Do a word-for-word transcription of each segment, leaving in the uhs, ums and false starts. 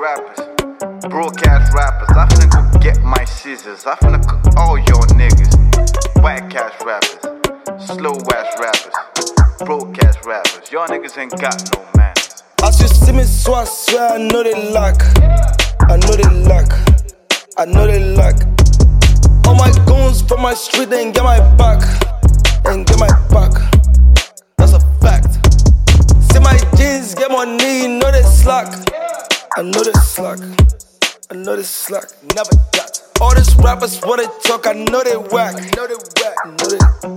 rappers, broke ass rappers. I finna go get my scissors. I finna cook all your niggas. Whack ass rappers, slow ass rappers, broke ass rappers. Y'all niggas ain't got no manners. As you see me, so I swear I know they lack. I know they lack. I know they lack. All my goons from my street, they ain't get my back. They ain't get my back. That's a fact. See my jeans, get money, know they slack. I know they slack. I know they slack. Never got. All these rappers wanna talk, I know they whack. I know they whack. I know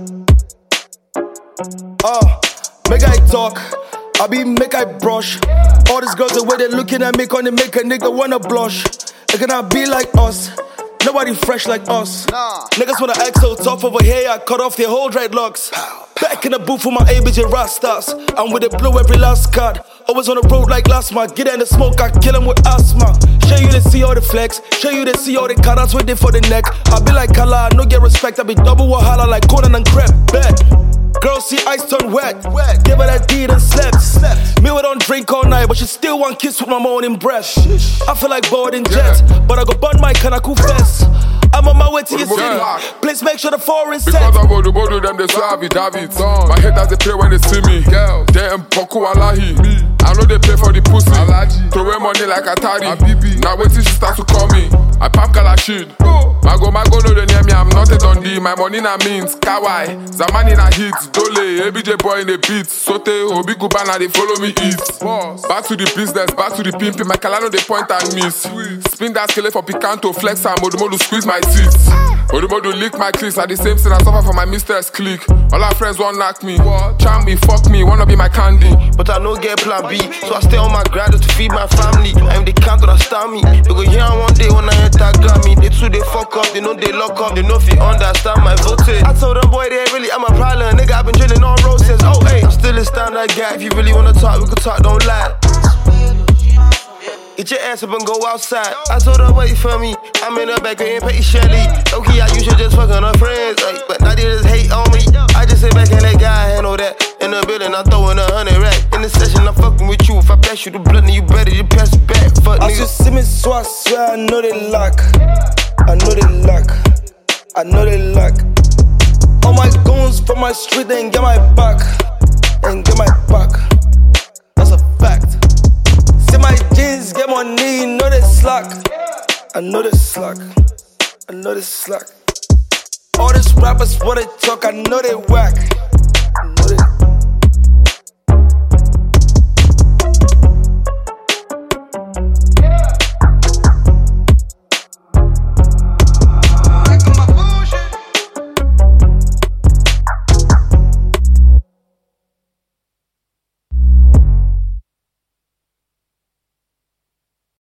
they. Oh, make I talk. I be make I brush. All these girls, the way they looking at me, gonna make a nigga wanna blush. They gonna be like us. Nobody fresh like us. Nah. Niggas wanna act so tough over here, I cut off their whole dreadlocks. Pow, pow. Back in the booth with my A B J Rastas. I'm with it blue every last card. Always on the road like last month. Get in the smoke, I kill him with asthma. Show you to see all the flex. Show you to see all the cards waiting for the neck. I be like Kala, no get respect. I be double wahala like Conan and Crep. Bet. Girls see ice turn wet. wet. Give her that deed and slept. slept. Me we don't drink all night, but she still want kiss with my morning breath. I feel like boarding jets, yeah. But I go burn my Kanaku fest. I'm on my way to your city. Please make sure the foreign set. Because I go to Bodo, them they swear I be David. My haters they play when they see me. Girl, they am Poku Alahi. I know they play for the pussy. Throw away money like Atari. Now wait till she starts to call me. I pop Kalashid. Mago Mago no they near me, I'm not a Dundee. My money na means Kawai. Zamani na hits. Dole, A B J boy in the beats. Sote, Obi Kubana they follow me eat. Back to the business, back to the pimping. My Kalano they point and miss. Spin that scale for Picanto, flex and Modumodu squeeze my teeth. Odumodu lick my cleats. At the same thing I suffer for my mistress clique. All our friends won't knock me. Charm me, fuck me, wanna be my candy. But I no get plan B, so I stay on my grind to feed my family. I'm the counter that star me. They go here one day when I enter Grammy. They too they fuck up, they know they lock up. They know if you understand my voltage. I told them boy they ain't really, I'm a problem. Nigga, I've been drilling on roses. Oh hey, I'm still a standard guy. If you really wanna talk, we can talk, don't lie. Get your ass up and go outside. I told her wait for me. I'm in the back and pay Shelly. Okay, I usually just fuck on her friends, like, but now they just hate on me. I just sit back and let God handle that. In the building, I'm throwing a hundred rack. In the session, I'm fucking with you. If I pass you the blood, then you better just pass it back. Fuck nigga. As you see me, so I swear I know they lack. I know they lack. I know they lack. All my goons from my street, they ain't get my back. They ain't get my back. That's a fact. See my jeans, get money, know they slack. I know they slack. I know they slack. All these rappers wanna talk, I know they whack.